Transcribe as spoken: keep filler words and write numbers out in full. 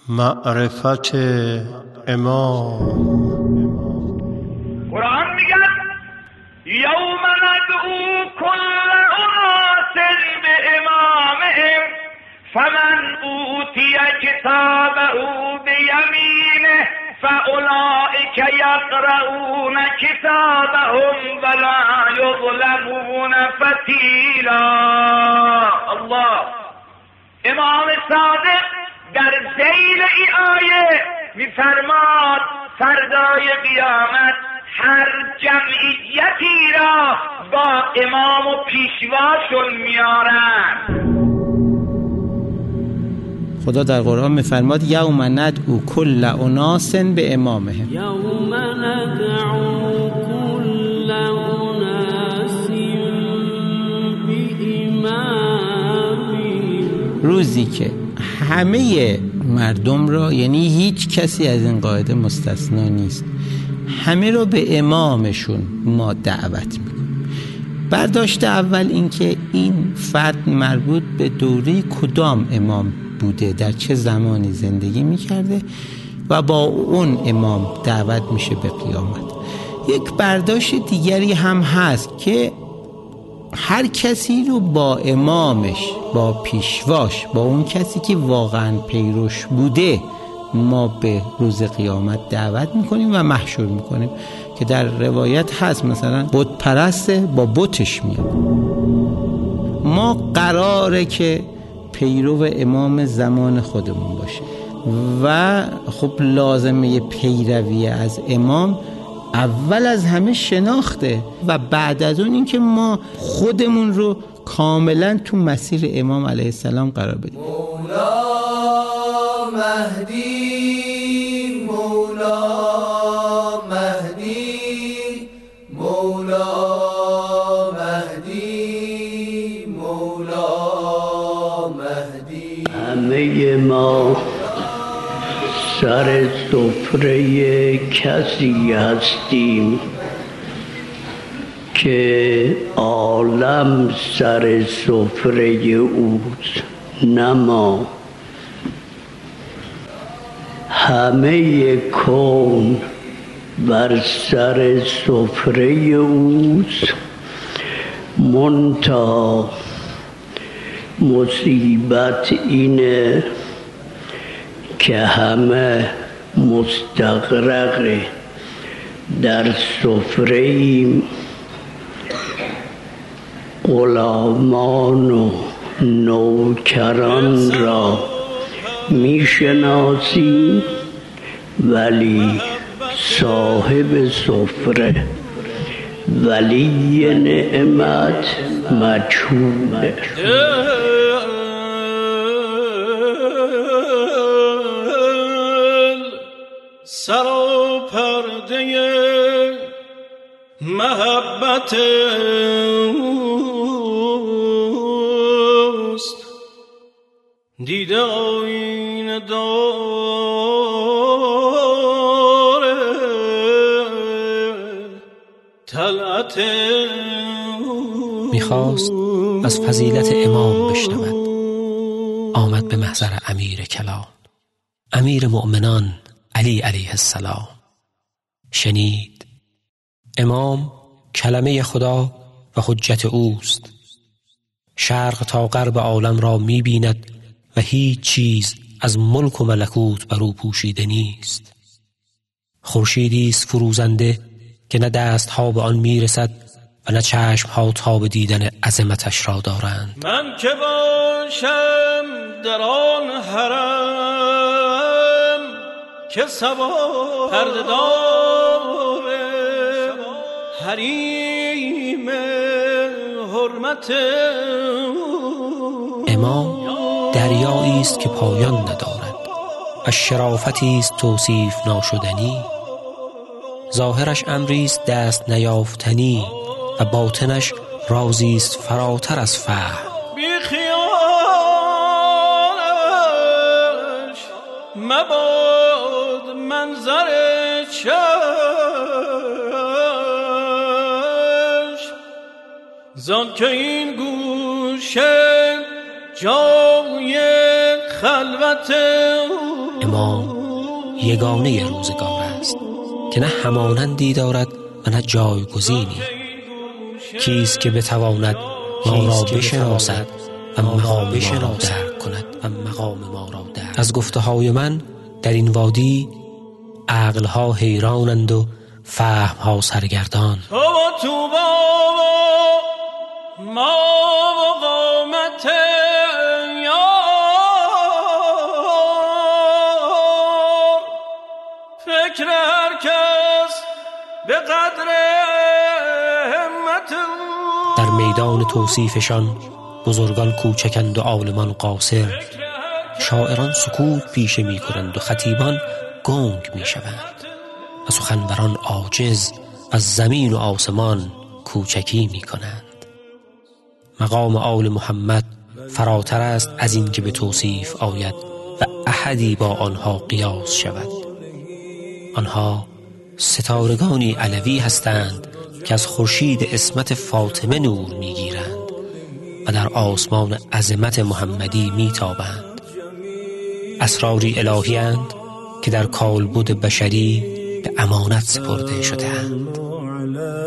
معرفت امام. قرآن میگه یوم ندعو کل اناس بامامهم فمن اوتی کتابه بیمینه فاولئک یقرؤون کتابهم ولا یظلمون فتیلا. الله. امام صادق در ذیل ای آیه میفرماد فردای قیامت هر جمعیتی را با امام و پیشواشون میارن. خدا در قرآن میفرماد یوم ندعو کل اناس به امامهم. یوم ندعو کل اناس به امامهم. روزی که همه مردم را، یعنی هیچ کسی از این قاعده مستثنا نیست، همه را به امامشون ما دعوت میکنیم. برداشت اول این که این فرد مربوط به دوره کدام امام بوده، در چه زمانی زندگی میکرده و با اون امام دعوت میشه به قیامت. یک برداشت دیگری هم هست که هر کسی رو با امامش، با پیشواش، با اون کسی که واقعا پیروش بوده ما به روز قیامت دعوت میکنیم و محشور میکنیم، که در روایت هست مثلا بت پرسته با بتش میاد. ما قراره که پیرو امام زمان خودمون باشه و خب لازمه پیروی از امام اول از همه شناخته و بعد از اون این که ما خودمون رو کاملا تو مسیر امام علیه السلام قرار بدیم. مولا مهدی، مولا مهدی، مولا مهدی، مولا مهدی. همه ما سر سفره کسی هستیم که عالم سر سفره اوست، نه ما. همه کون بر سر سفره اوست، منتها مصیبت اینه که همه مستغرق در سفره ایم. غلامان و نوکران را میشناسیم ولی صاحب سفره ولی نعمت مجهوله. سر و پرده محبت اوست، دیده آینه داره طلعت. میخواست از فضیلت امام بشنود، آمد به محضر امیر کلام، امیر مؤمنان علی علیه السلام. شنید امام کلمه خدا و حجت اوست، شرق تا غرب عالم را می بیند و هیچ چیز از ملک و ملکوت بر او پوشیده نیست. خورشیدی است فروزنده که نه دستها به آن می رسد و نه چشمها تا به دیدن عظمتش را دارند. من که باشم در آن حرم که سوار پرده داره، حریم حرمت. امام دریایی است که پایان ندارد، از شرافتی است توصیف ناشدنی. ظاهرش امری است دست نیافتنی و باطنش رازی است فراتر از فهم. بی خیالش مباد منظر چشم، زان که این گوشه جای خلوت. امام یگانه روزگار است که نه همانندی دارد و نه جایگزینی. کیست که بتواند ما را بشناسد و مقام ما را درک کند و مقام ما را درک. از گفته های من در این وادی عقلها حیرانند و فهمها سرگردان. تو تو ما و قامت یار، فکر هر کس به قدر همت. در میدان توصیفشان بزرگان کوچکند و عالمان قاصر، شاعران سکوت پیشه می کنند و خطیبان گنگ می شوند و سخنوران عاجز از زمین و آسمان کوچکی می کنند. مقام آل محمد فراتر است از این که به توصیف آید و احدی با آنها قیاس شود. آنها ستارگانی علوی هستند که از خورشید عصمت فاطمه نور می گیرند و در آسمان عظمت محمدی می تابند. اسراری الهی اند که در کالبد بشری به امانت سپرده شده اند.